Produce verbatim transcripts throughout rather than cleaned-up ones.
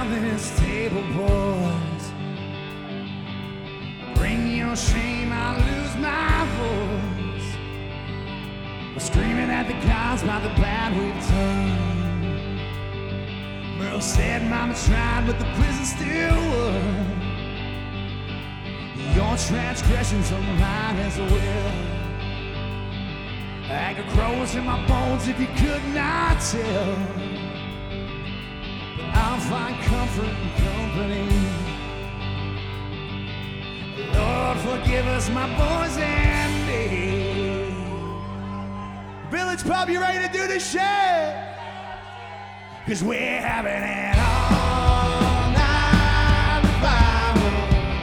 around this table, boys. Bring your shame, I lose my voice. We're screaming at the gods by the bad we've done. Merle said Mama tried, but the prison still won. Your transgressions are mine as well. I could crows in my bones if you could not tell. But I'll find comfort and company. Lord, forgive us, my boys and me. Village Pub, you ready to do this shit? Cause we're having it all night revival.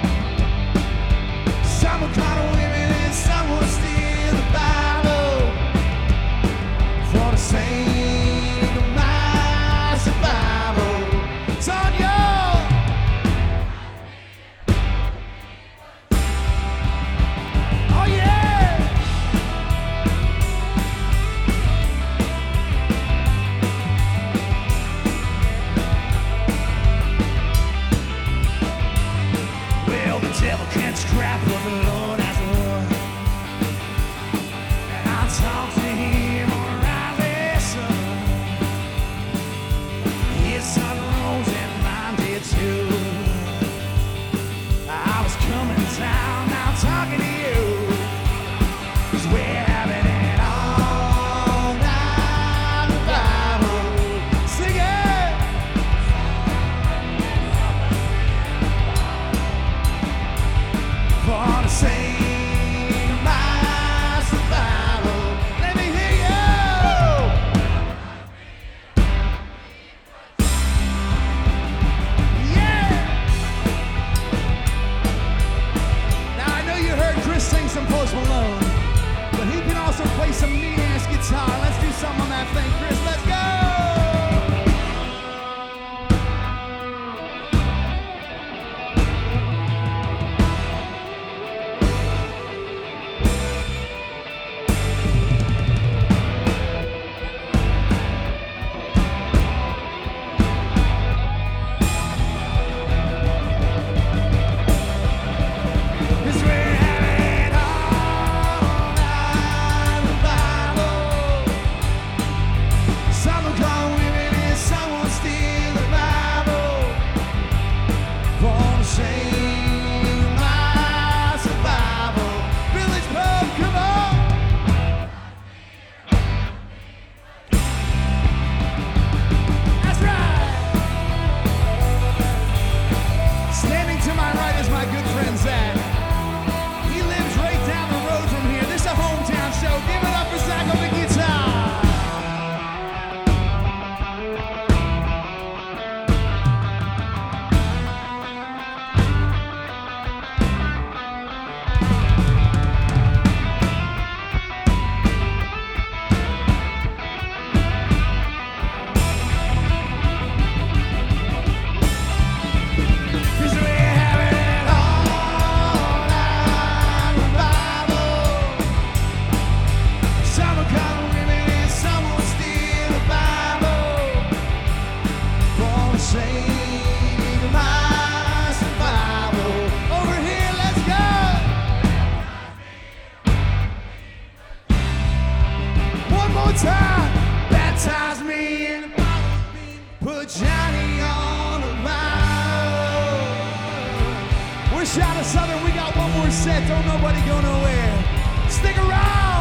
Some will call the women and some will steal the Bible. For the sake of my survival. It's on you. Oh yeah. Well, the devil can't scrap what the Lord has won. And I talk to him on a Riley sun. His sun rose and mine did too. I was coming to town, now talking to you. Cause we're having it all night revival. Sing it! For the sake of my survival. Let me hear you! Yeah! Now I know you heard Chris sing some Post Malone, but he can also play some mean-ass guitar. Let's do something on that thing, Chris. Let's go! Cause we're having all night revival. Some will call women and some will steal the Bible. For the sake of my survival. Village Pub, come on! That's right! Standing to my right is my good friend Zach. He lives right down the road from here. This is a hometown show. Give it up for Zach on the guitar. Cause we're having it all night revival. Some will call women and some will steal the Bible. For the sake of my survival. Over here, let's go! One more time. Baptize me in the bottle. Put Johnny on the vinyl. We're Shot of Southern. We got one more set. Don't nobody go nowhere. Stick around.